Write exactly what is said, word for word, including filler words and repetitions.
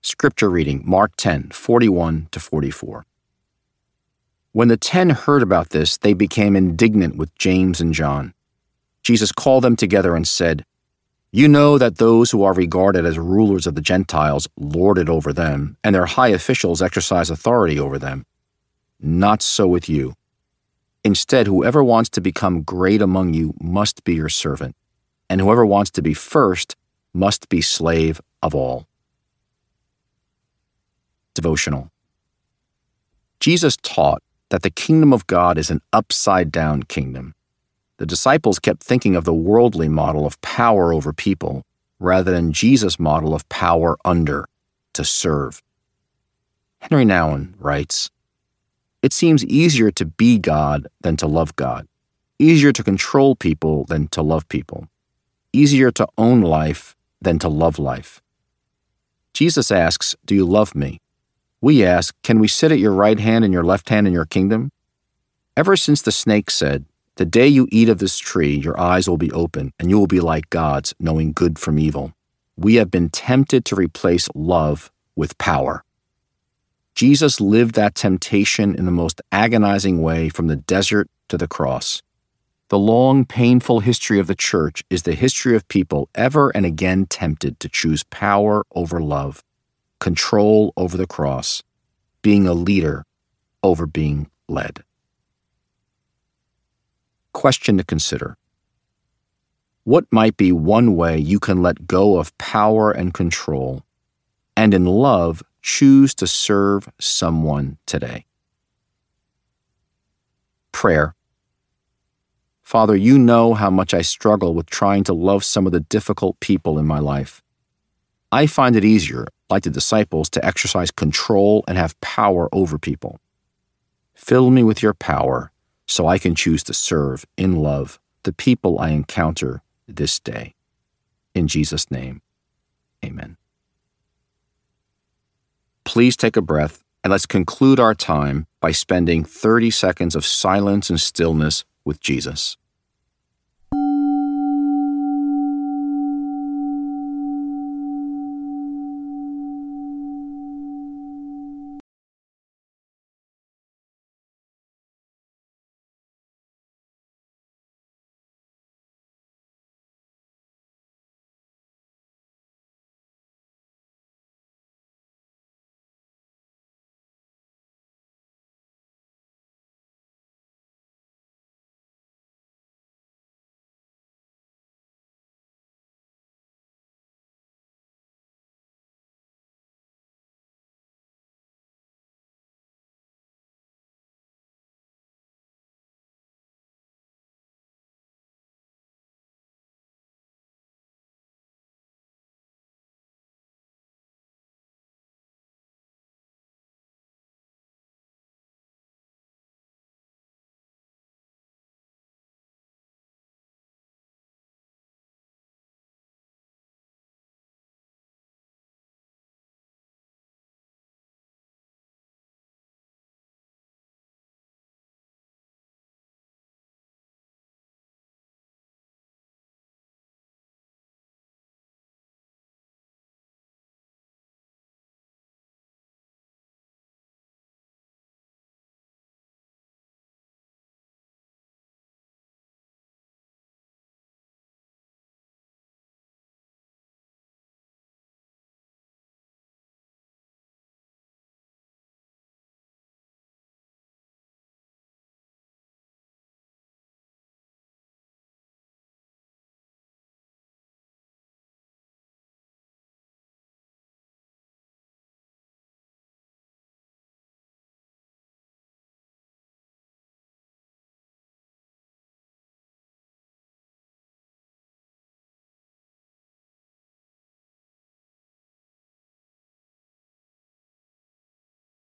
Scripture reading, Mark ten, forty-one to forty-four. When the ten heard about this, they became indignant with James and John. Jesus called them together and said, "You know that those who are regarded as rulers of the Gentiles lord it over them, and their high officials exercise authority over them. Not so with you. Instead, whoever wants to become great among you must be your servant, and whoever wants to be first must be slave of all." Devotional. Jesus taught that the kingdom of God is an upside-down kingdom. The disciples kept thinking of the worldly model of power over people rather than Jesus' model of power under, to serve. Henry Nouwen writes, "It seems easier to be God than to love God, easier to control people than to love people, easier to own life than to love life." Jesus asks, "Do you love me?" We ask, "Can we sit at your right hand and your left hand in your kingdom?" Ever since the snake said, "The day you eat of this tree, your eyes will be open, and you will be like gods, knowing good from evil," we have been tempted to replace love with power. Jesus lived that temptation in the most agonizing way from the desert to the cross. The long, painful history of the church is the history of people ever and again tempted to choose power over love, control over the cross, being a leader over being led. Question to consider. What might be one way you can let go of power and control, and in love choose to serve someone today? Prayer. Father, you know how much I struggle with trying to love some of the difficult people in my life. I find it easier, like the disciples, to exercise control and have power over people. Fill me with your power so I can choose to serve in love the people I encounter this day. In Jesus' name, amen. Please take a breath and let's conclude our time by spending thirty seconds of silence and stillness with Jesus.